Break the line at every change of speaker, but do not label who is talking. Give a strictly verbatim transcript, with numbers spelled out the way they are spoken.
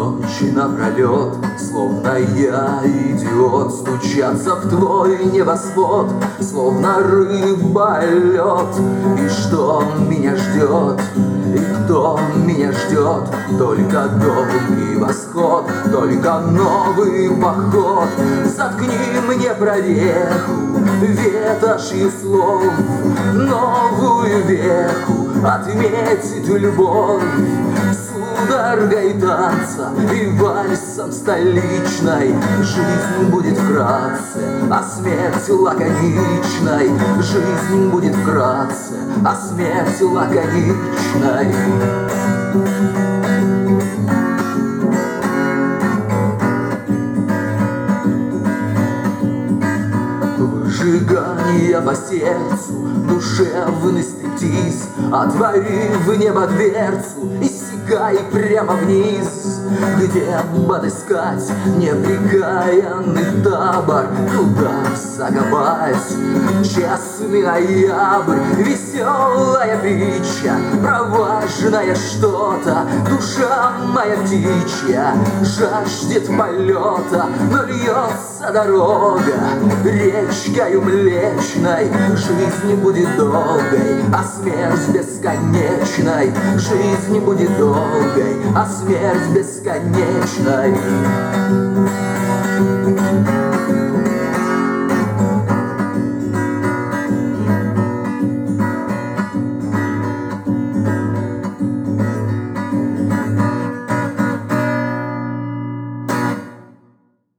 Ночи напролет, словно я идиот, стучаться в твой небосвод, словно рыба лед. И что меня ждет, и кто меня ждет? Только долгий восход, только новый поход. Заткни мне прореху ветошью слов, новую веху отметит любовь. Судорогой танца и вальсом столичной жизнь будет вкратце, а смерть лаконичной. Жизнь будет вкратце, а смерть лаконичной. Выжигание по сердцу, душевный стриптиз. Отвори в небо дверцу и сигай прямо вниз. Где подыскать неприкаянный табор, куда закопать честный ноябрь? Веселая притча про важное что-то. Душа моя птичья жаждет полета, но льется дорога речкою млечной. Жизнь будет долгой, а смерть бесконечной. Жизнь будет долгой, а смерть бесконечной.